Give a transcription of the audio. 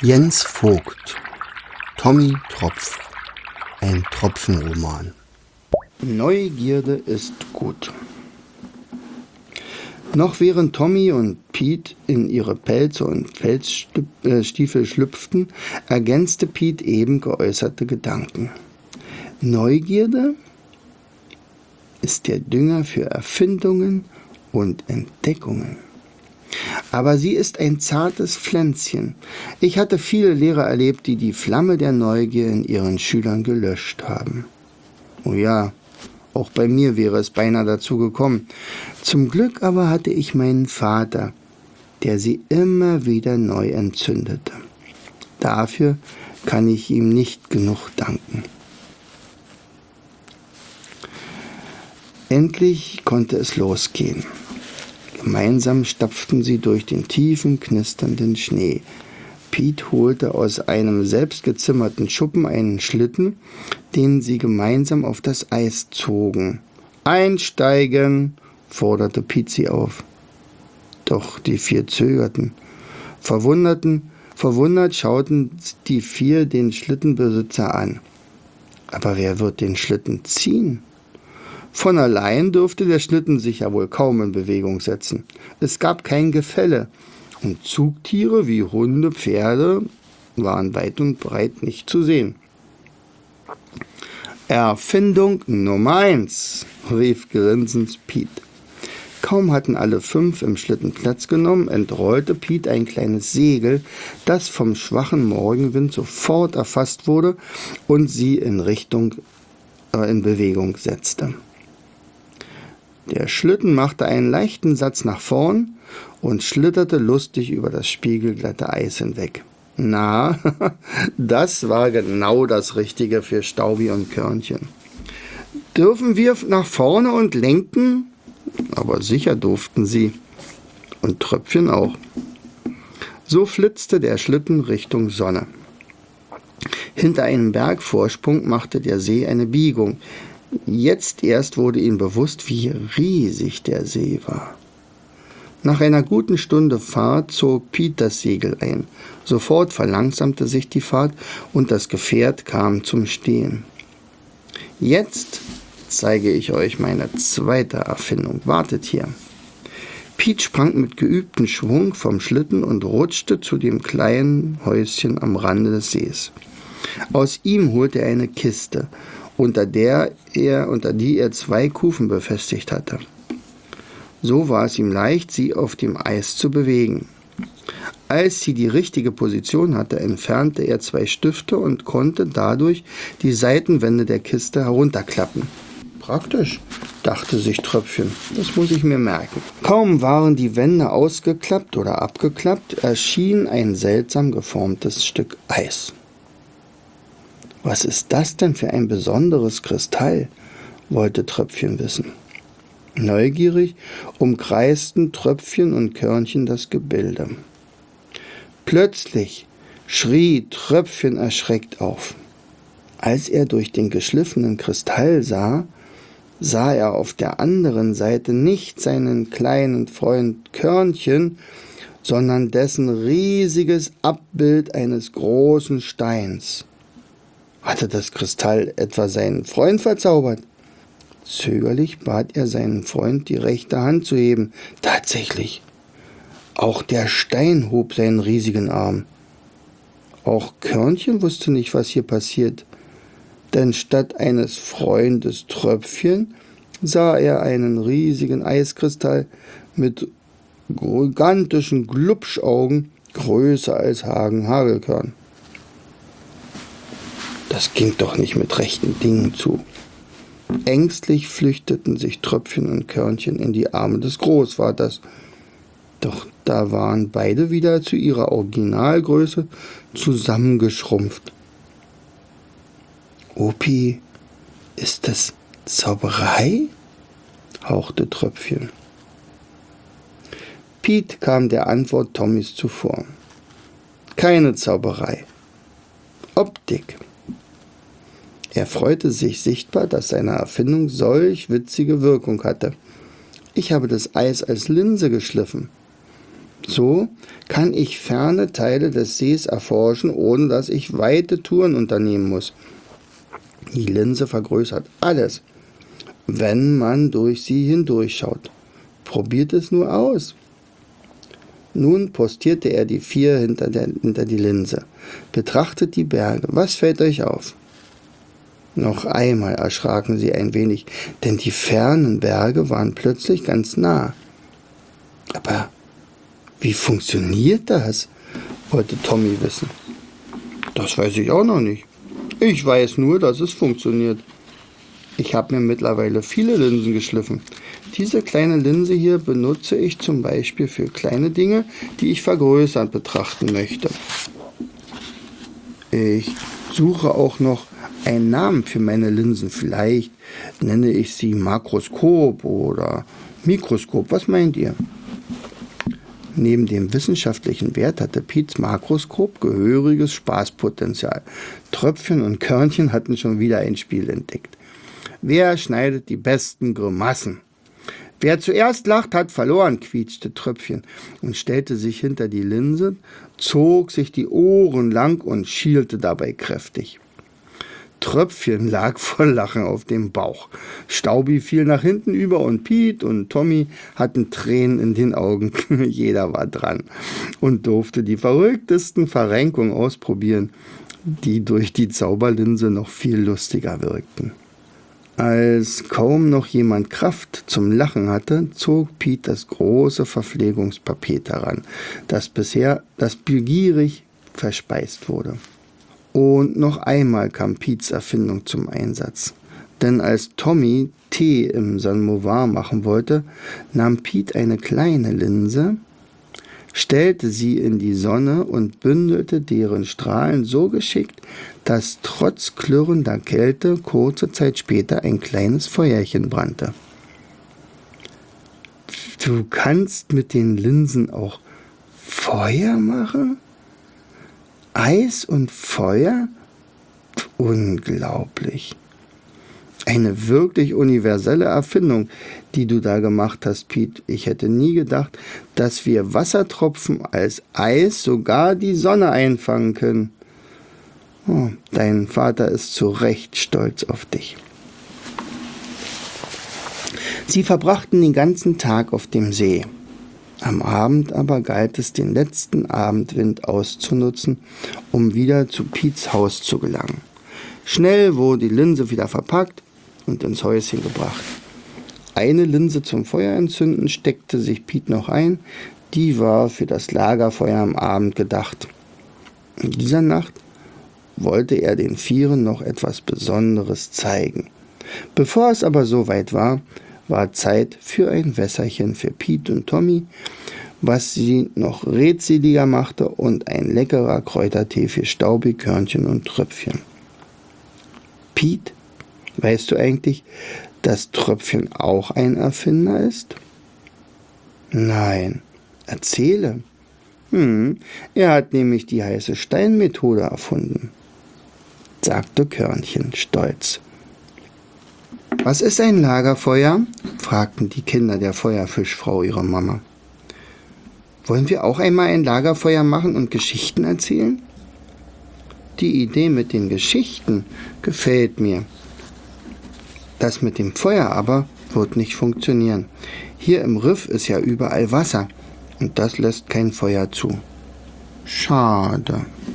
Jens Vogt, Tommy Tropf, ein Tropfenroman. Neugierde ist gut. Noch während Tommy und Pete in ihre Pelze und Felsstiefel schlüpften, ergänzte Pete eben geäußerte Gedanken. Neugierde ist der Dünger für Erfindungen und Entdeckungen. Aber sie ist ein zartes Pflänzchen. Ich hatte viele Lehrer erlebt, die die Flamme der Neugier in ihren Schülern gelöscht haben. Oh ja, auch bei mir wäre es beinahe dazu gekommen. Zum Glück aber hatte ich meinen Vater, der sie immer wieder neu entzündete. Dafür kann ich ihm nicht genug danken. Endlich konnte es losgehen. Gemeinsam stapften sie durch den tiefen, knisternden Schnee. Pete holte aus einem selbstgezimmerten Schuppen einen Schlitten, den sie gemeinsam auf das Eis zogen. »Einsteigen«, forderte Pete sie auf. Doch die 4 zögerten. Verwundert schauten die 4 den Schlittenbesitzer an. Aber wer wird den Schlitten ziehen? Von allein dürfte der Schlitten sich ja wohl kaum in Bewegung setzen. Es gab kein Gefälle, und Zugtiere wie Hunde, Pferde waren weit und breit nicht zu sehen. »Erfindung Nummer 1«, rief grinsend Pete. Kaum hatten alle 5 im Schlitten Platz genommen, entrollte Pete ein kleines Segel, das vom schwachen Morgenwind sofort erfasst wurde und sie in Bewegung setzte. Der Schlitten machte einen leichten Satz nach vorn und schlitterte lustig über das spiegelglatte Eis hinweg. Na, das war genau das Richtige für Staubi und Körnchen. »Dürfen wir nach vorne und lenken?« Aber sicher durften sie. Und Tröpfchen auch. So flitzte der Schlitten Richtung Sonne. Hinter einem Bergvorsprung machte der See eine Biegung. Jetzt erst wurde ihm bewusst, wie riesig der See war. Nach einer guten Stunde Fahrt zog Pete das Segel ein. Sofort verlangsamte sich die Fahrt und das Gefährt kam zum Stehen. Jetzt zeige ich euch meine zweite Erfindung. Wartet hier. Pete sprang mit geübtem Schwung vom Schlitten und rutschte zu dem kleinen Häuschen am Rande des Sees. Aus ihm holte er eine Kiste, unter die er 2 Kufen befestigt hatte. So war es ihm leicht, sie auf dem Eis zu bewegen. Als sie die richtige Position hatte, entfernte er 2 Stifte und konnte dadurch die Seitenwände der Kiste herunterklappen. Praktisch, dachte sich Tröpfchen, das muss ich mir merken. Kaum waren die Wände ausgeklappt oder abgeklappt, erschien ein seltsam geformtes Stück Eis. Was ist das denn für ein besonderes Kristall? Wollte Tröpfchen wissen. Neugierig umkreisten Tröpfchen und Körnchen das Gebilde. Plötzlich schrie Tröpfchen erschreckt auf. Als er durch den geschliffenen Kristall sah er auf der anderen Seite nicht seinen kleinen Freund Körnchen, sondern dessen riesiges Abbild eines großen Steins. Hatte das Kristall etwa seinen Freund verzaubert? Zögerlich bat er seinen Freund, die rechte Hand zu heben. Tatsächlich. Auch der Stein hob seinen riesigen Arm. Auch Körnchen wusste nicht, was hier passiert, denn statt eines Freundes Tröpfchen sah er einen riesigen Eiskristall mit gigantischen Glubschaugen, größer als Hagelkörn. Das ging doch nicht mit rechten Dingen zu. Ängstlich flüchteten sich Tröpfchen und Körnchen in die Arme des Großvaters. Doch da waren beide wieder zu ihrer Originalgröße zusammengeschrumpft. »Opi, ist das Zauberei?« hauchte Tröpfchen. Pete kam der Antwort Tommys zuvor. »Keine Zauberei. Optik.« Er freute sich sichtbar, dass seine Erfindung solch witzige Wirkung hatte. »Ich habe das Eis als Linse geschliffen.« So kann ich ferne Teile des Sees erforschen, ohne dass ich weite Touren unternehmen muss. Die Linse vergrößert alles, wenn man durch sie hindurchschaut. Probiert es nur aus. Nun postierte er die 4 hinter die Linse. Betrachtet die Berge. Was fällt euch auf? Noch einmal erschraken sie ein wenig, denn die fernen Berge waren plötzlich ganz nah. Aber wie funktioniert das? Wollte Tommy wissen. Das weiß ich auch noch nicht. Ich weiß nur, dass es funktioniert. Ich habe mir mittlerweile viele Linsen geschliffen. Diese kleine Linse hier benutze ich zum Beispiel für kleine Dinge, die ich vergrößert betrachten möchte. Ich suche auch noch einen Namen für meine Linsen. Vielleicht nenne ich sie Makroskop oder Mikroskop. Was meint ihr? Neben dem wissenschaftlichen Wert hatte Piets Makroskop gehöriges Spaßpotenzial. Tröpfchen und Körnchen hatten schon wieder ein Spiel entdeckt. Wer schneidet die besten Grimassen? Wer zuerst lacht, hat verloren, quietschte Tröpfchen und stellte sich hinter die Linse, zog sich die Ohren lang und schielte dabei kräftig. Tröpfchen lag vor Lachen auf dem Bauch. Staubi fiel nach hinten über und Piet und Tommy hatten Tränen in den Augen. Jeder war dran und durfte die verrücktesten Verrenkungen ausprobieren, die durch die Zauberlinse noch viel lustiger wirkten. Als kaum noch jemand Kraft zum Lachen hatte, zog Piet das große Verpflegungspapier heran, das begierig verspeist wurde. Und noch einmal kam Piets Erfindung zum Einsatz. Denn als Tommy Tee im Samovar machen wollte, nahm Piet eine kleine Linse, stellte sie in die Sonne und bündelte deren Strahlen so geschickt, dass trotz klirrender Kälte kurze Zeit später ein kleines Feuerchen brannte. Du kannst mit den Linsen auch Feuer machen? Eis und Feuer? Unglaublich. Eine wirklich universelle Erfindung, die du da gemacht hast, Piet. Ich hätte nie gedacht, dass wir Wassertropfen als Eis sogar die Sonne einfangen können. Oh, dein Vater ist zu Recht stolz auf dich. Sie verbrachten den ganzen Tag auf dem See. Am Abend aber galt es, den letzten Abendwind auszunutzen, um wieder zu Piets Haus zu gelangen. Schnell wurde die Linse wieder verpackt und ins Häuschen gebracht. Eine Linse zum Feuer entzünden steckte sich Piet noch ein, die war für das Lagerfeuer am Abend gedacht. In dieser Nacht wollte er den Vieren noch etwas Besonderes zeigen. Bevor es aber soweit war, war Zeit für ein Wässerchen für Piet und Tommy, was sie noch redseliger machte, und ein leckerer Kräutertee für Staubi, Körnchen und Tröpfchen. Piet, weißt du eigentlich, dass Tröpfchen auch ein Erfinder ist? Nein, erzähle. Er hat nämlich die heiße Steinmethode erfunden, sagte Körnchen stolz. Was ist ein Lagerfeuer? Fragten die Kinder der Feuerfischfrau ihre Mama. Wollen wir auch einmal ein Lagerfeuer machen und Geschichten erzählen? Die Idee mit den Geschichten gefällt mir. Das mit dem Feuer aber wird nicht funktionieren. Hier im Riff ist ja überall Wasser und das lässt kein Feuer zu. Schade.